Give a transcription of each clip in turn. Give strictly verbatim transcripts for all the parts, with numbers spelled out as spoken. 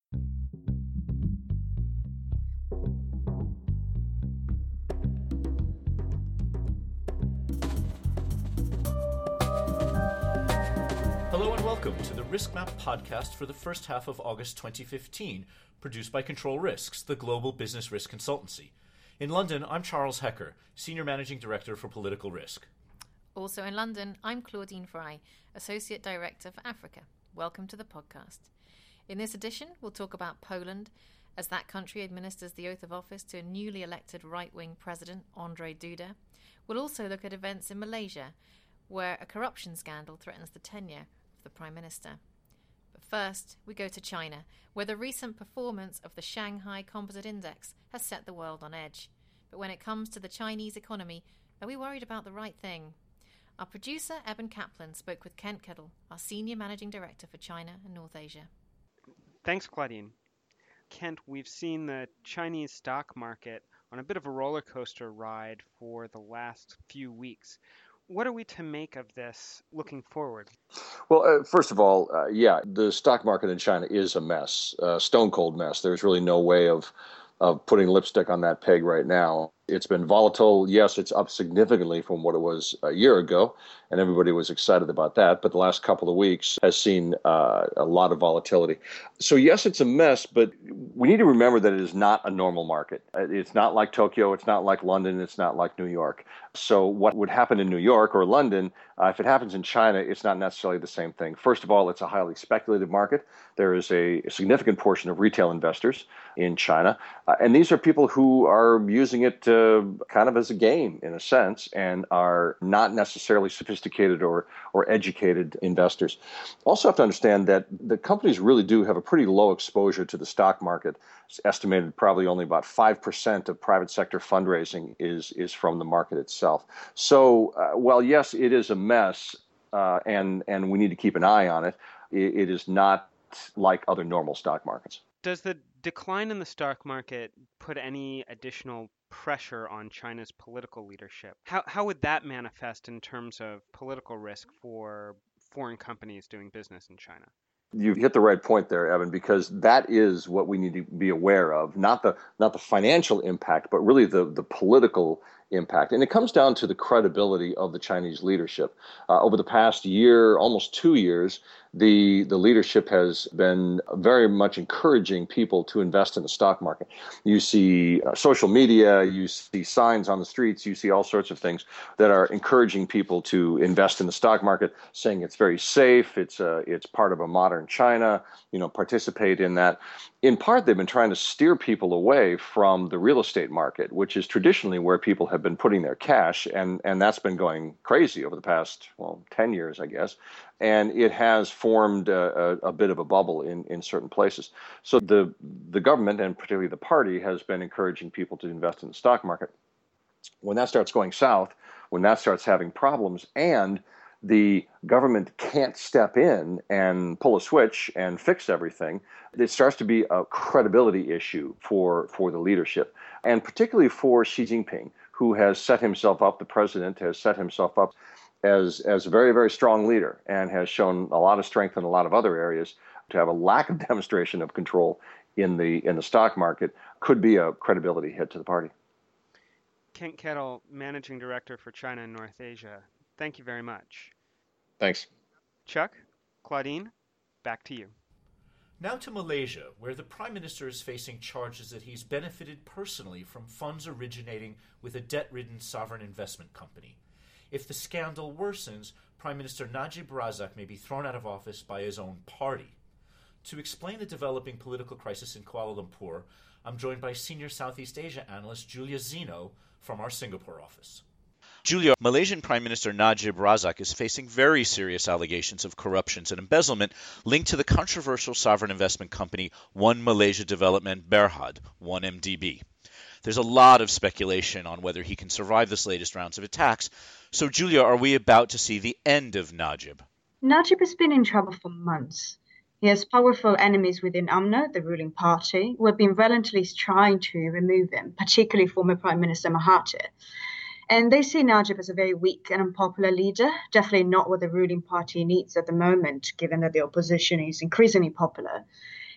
Hello and welcome to the RiskMap podcast for the first half of August twenty fifteen, produced by Control Risks, the global business risk consultancy. In London, I'm Charles Hecker, Senior Managing Director for Political Risk. Also in London, I'm Claudine Fry, Associate Director for Africa. Welcome to the podcast. In this edition, we'll talk about Poland, as that country administers the oath of office to a newly elected right-wing president, Andrzej Duda. We'll also look at events in Malaysia, where a corruption scandal threatens the tenure of the Prime Minister. But first, we go to China, where the recent performance of the Shanghai Composite Index has set the world on edge. But when it comes to the Chinese economy, are we worried about the right thing? Our producer, Eben Kaplan, spoke with Kent Kettle, our Senior Managing Director for China and North Asia. Thanks, Claudine. Kent, we've seen the Chinese stock market on a bit of a roller coaster ride for the last few weeks. What are we to make of this looking forward? Well, uh, first of all, uh, yeah, the stock market in China is a mess, a stone cold mess. There's really no way of of putting lipstick on that peg right now. It's been volatile. Yes, it's up significantly from what it was a year ago, and everybody was excited about that. But the last couple of weeks has seen uh, a lot of volatility. So yes, it's a mess, but we need to remember that it is not a normal market. It's not like Tokyo. It's not like London. It's not like New York. So what would happen in New York or London, uh, if it happens in China, it's not necessarily the same thing. First of all, it's a highly speculative market. There is a significant portion of retail investors in China, uh, and these are people who are using it uh, kind of as a game, in a sense, and are not necessarily sophisticated or, or educated investors. Also have to understand that the companies really do have a pretty low exposure to the stock market. It's estimated probably only about five percent of private sector fundraising is, is from the market itself. So uh, while, yes, it is a mess, uh, and, and we need to keep an eye on it, it, it is not like other normal stock markets. Does the decline in the stock market put any additional pressure on China's political leadership? How how would that manifest in terms of political risk for foreign companies doing business in China? You've hit the right point there, Evan, because that is what we need to be aware of, not the not the financial impact, but really the, the political impact. And it comes down to the credibility of the Chinese leadership. Uh, over the past year, almost two years, the the leadership has been very much encouraging people to invest in the stock market. You see uh, social media, you see signs on the streets, you see all sorts of things that are encouraging people to invest in the stock market, saying it's very safe, it's uh, it's part of a modern China, you know, participate in that. In part, they've been trying to steer people away from the real estate market, which is traditionally where people have been putting their cash, and, and that's been going crazy over the past, well, ten years, I guess. And it has formed a, a, a bit of a bubble in, in certain places. So the the government, and particularly the party, has been encouraging people to invest in the stock market. When that starts going south, when that starts having problems, and the government can't step in and pull a switch and fix everything, it starts to be a credibility issue for, for the leadership, and particularly for Xi Jinping, who has set himself up, the president has set himself up as, as a very, very strong leader and has shown a lot of strength in a lot of other areas. To have a lack of demonstration of control in the in the stock market could be a credibility hit to the party. Kent Kettle, Managing Director for China and North Asia. Thank you very much. Thanks. Chuck, Claudine, back to you. Now to Malaysia, where the Prime Minister is facing charges that he's benefited personally from funds originating with a debt-ridden sovereign investment company. If the scandal worsens, Prime Minister Najib Razak may be thrown out of office by his own party. To explain the developing political crisis in Kuala Lumpur, I'm joined by Senior Southeast Asia Analyst Julia Zeno from our Singapore office. Julia, Malaysian Prime Minister Najib Razak is facing very serious allegations of corruption and embezzlement linked to the controversial sovereign investment company One Malaysia Development Berhad, one M D B. There's a lot of speculation on whether he can survive this latest rounds of attacks. So, Julia, are we about to see the end of Najib? Najib has been in trouble for months. He has powerful enemies within U M N O, the ruling party, who have been relentlessly trying to remove him, particularly former Prime Minister Mahathir. And they see Najib as a very weak and unpopular leader, definitely not what the ruling party needs at the moment, given that the opposition is increasingly popular.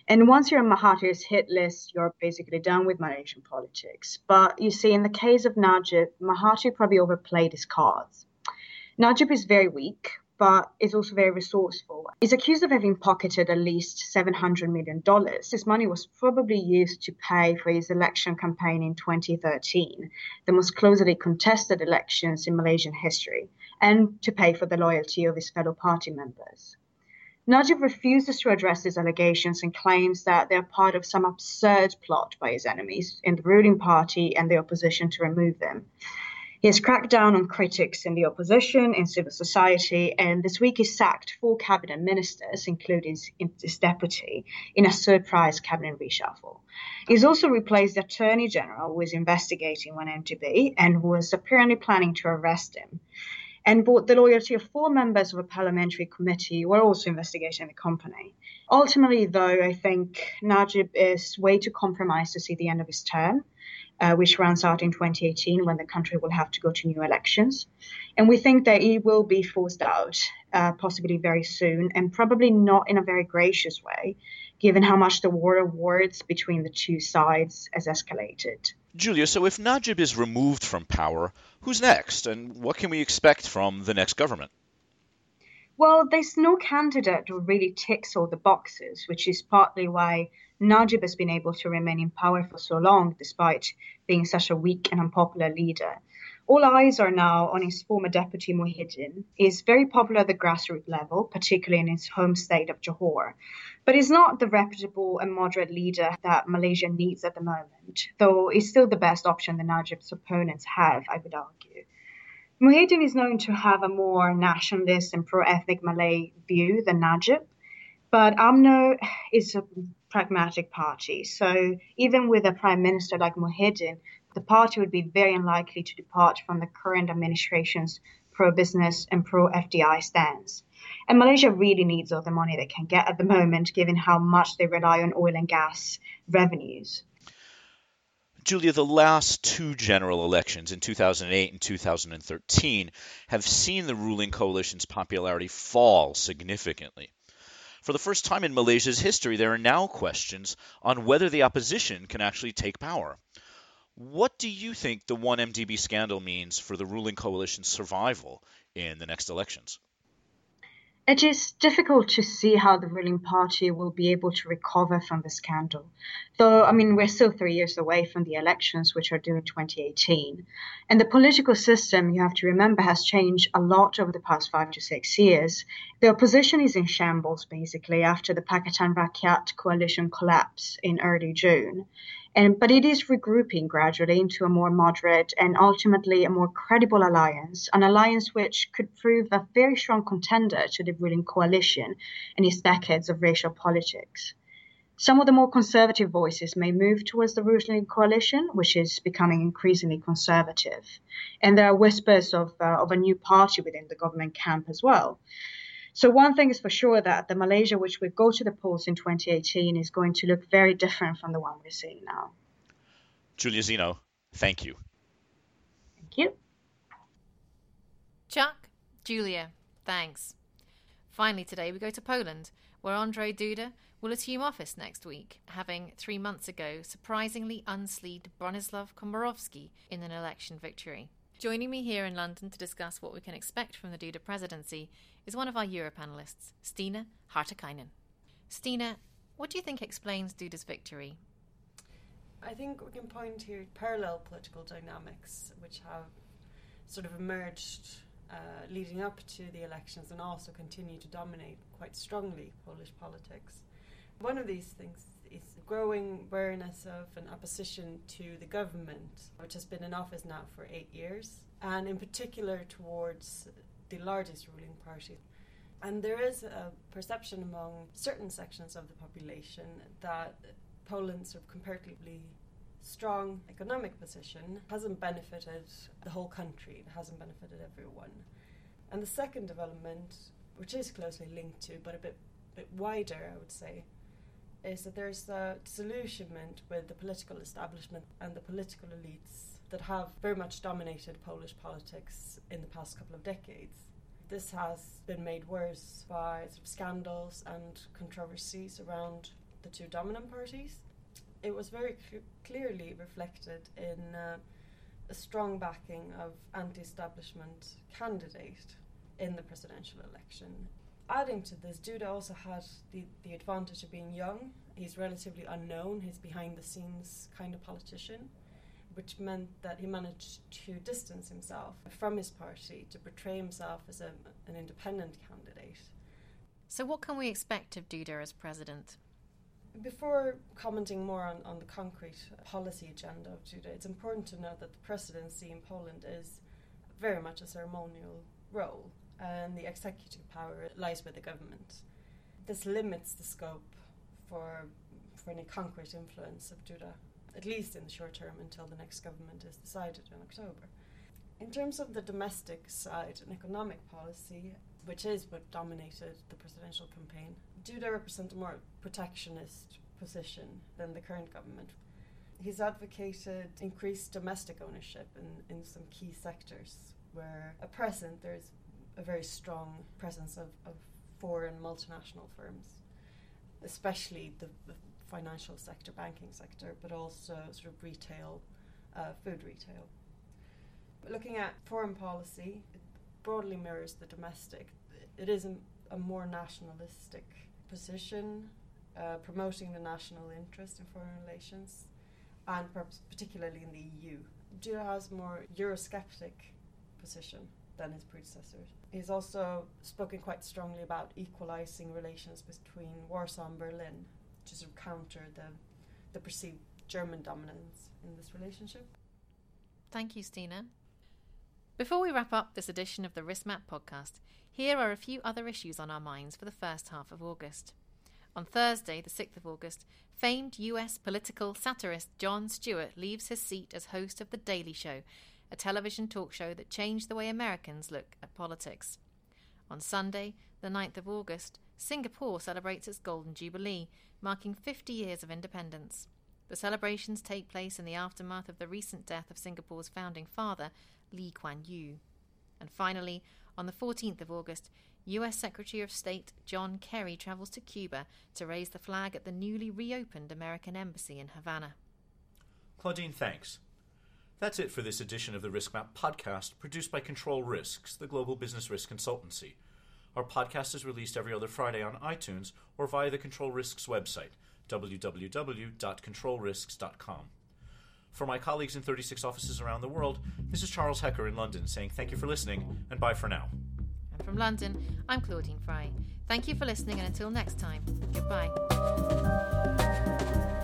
And once you're on Mahathir's hit list, you're basically done with Malaysian politics. But you see, in the case of Najib, Mahathir probably overplayed his cards. Najib is very weak, but is also very resourceful. He's accused of having pocketed at least seven hundred million dollars. This money was probably used to pay for his election campaign in twenty thirteen, the most closely contested elections in Malaysian history, and to pay for the loyalty of his fellow party members. Najib refuses to address these allegations and claims that they're part of some absurd plot by his enemies in the ruling party and the opposition to remove them. He has cracked down on critics in the opposition, in civil society, and this week he sacked four cabinet ministers, including his deputy, in a surprise cabinet reshuffle. He's also replaced the Attorney General, who is investigating one M D B and was apparently planning to arrest him, and bought the loyalty of four members of a parliamentary committee who are also investigating the company. Ultimately, though, I think Najib is way too compromised to see the end of his term, Uh, which runs out in twenty eighteen when the country will have to go to new elections. And we think that he will be forced out, uh, possibly very soon, and probably not in a very gracious way, given how much the war of words between the two sides has escalated. Julia, so if Najib is removed from power, who's next, and what can we expect from the next government? Well, there's no candidate who really ticks all the boxes, which is partly why Najib has been able to remain in power for so long, despite being such a weak and unpopular leader. All eyes are now on his former deputy Muhyiddin. He's very popular at the grassroots level, particularly in his home state of Johor. But he's not the reputable and moderate leader that Malaysia needs at the moment, though he's still the best option the Najib's opponents have, I would argue. Muhyiddin is known to have a more nationalist and pro-ethnic Malay view than Najib, but U M N O is a pragmatic party. So even with a prime minister like Muhyiddin, the party would be very unlikely to depart from the current administration's pro-business and pro-F D I stance. And Malaysia really needs all the money they can get at the moment, given how much they rely on oil and gas revenues. Julia, the last two general elections in two thousand eight and two thousand thirteen have seen the ruling coalition's popularity fall significantly. For the first time in Malaysia's history, there are now questions on whether the opposition can actually take power. What do you think the one M D B scandal means for the ruling coalition's survival in the next elections? It is difficult to see how the ruling party will be able to recover from the scandal. Though, I mean, we're still three years away from the elections, which are due in twenty eighteen. And the political system, you have to remember, has changed a lot over the past five to six years. The opposition is in shambles, basically, after the Pakatan Rakyat coalition collapse in early June. And, but it is regrouping gradually into a more moderate and ultimately a more credible alliance, an alliance which could prove a very strong contender to the ruling coalition and its decades of racial politics. Some of the more conservative voices may move towards the ruling coalition, which is becoming increasingly conservative. And there are whispers of, uh, of a new party within the government camp as well. So one thing is for sure, that the Malaysia which will go to the polls in twenty eighteen is going to look very different from the one we're seeing now. Julia Zeno, thank you. Thank you. Chuck, Julia, thanks. Finally today we go to Poland, where Andrzej Duda will assume office next week, having three months ago surprisingly unsleeved Bronisław Komorowski in an election victory. Joining me here in London to discuss what we can expect from the Duda presidency is one of our Euro panellists, Stina Hartikainen. Stina, what do you think explains Duda's victory? I think we can point to parallel political dynamics which have sort of emerged uh, leading up to the elections and also continue to dominate quite strongly Polish politics. One of these things is growing awareness of an opposition to the government, which has been in office now for eight years, and in particular towards the largest ruling party. And there is a perception among certain sections of the population that Poland's sort of comparatively strong economic position hasn't benefited the whole country, it hasn't benefited everyone. And the second development, which is closely linked to, but a bit, bit wider, I would say, is that there's a disillusionment with the political establishment and the political elites that have very much dominated Polish politics in the past couple of decades. This has been made worse by sort of scandals and controversies around the two dominant parties. It was very cl- clearly reflected in uh, a strong backing of anti-establishment candidate in the presidential election. Adding to this, Duda also had the, the advantage of being young. He's relatively unknown. He's behind-the-scenes kind of politician, which meant that he managed to distance himself from his party, to portray himself as a, an independent candidate. So what can we expect of Duda as president? Before commenting more on, on the concrete policy agenda of Duda, it's important to note that the presidency in Poland is very much a ceremonial role, and the executive power lies with the government. This limits the scope for, for any concrete influence of Duda, at least in the short term, until the next government is decided in October. In terms of the domestic side and economic policy, which is what dominated the presidential campaign, Duda represents a more protectionist position than the current government. He's advocated increased domestic ownership in, in some key sectors where at present there's a very strong presence of, of foreign multinational firms, especially the, the financial sector, banking sector, but also sort of retail, uh, food retail. But looking at foreign policy, it broadly mirrors the domestic. It is a, a more nationalistic position, uh, promoting the national interest in foreign relations, and perhaps particularly in the E U. Duda has a more Eurosceptic position than his predecessors. He's also spoken quite strongly about equalizing relations between Warsaw and Berlin to sort of counter the, the perceived German dominance in this relationship. Thank you, Stina. Before we wrap up this edition of the RiskMap podcast, here are a few other issues on our minds for the first half of August. On Thursday, the sixth of August, famed U S political satirist Jon Stewart leaves his seat as host of The Daily Show, a television talk show that changed the way Americans look at politics. On Sunday, the ninth of August, Singapore celebrates its Golden Jubilee, marking fifty years of independence. The celebrations take place in the aftermath of the recent death of Singapore's founding father, Lee Kuan Yew. And finally, on the fourteenth of August, U S Secretary of State John Kerry travels to Cuba to raise the flag at the newly reopened American Embassy in Havana. Claudine, thanks. That's it for this edition of the RiskMap podcast, produced by Control Risks, the global business risk consultancy. Our podcast is released every other Friday on iTunes or via the Control Risks website, w w w dot control risks dot com. For my colleagues in thirty-six offices around the world, this is Charles Hecker in London saying thank you for listening and bye for now. And from London, I'm Claudine Fry. Thank you for listening, and until next time, goodbye.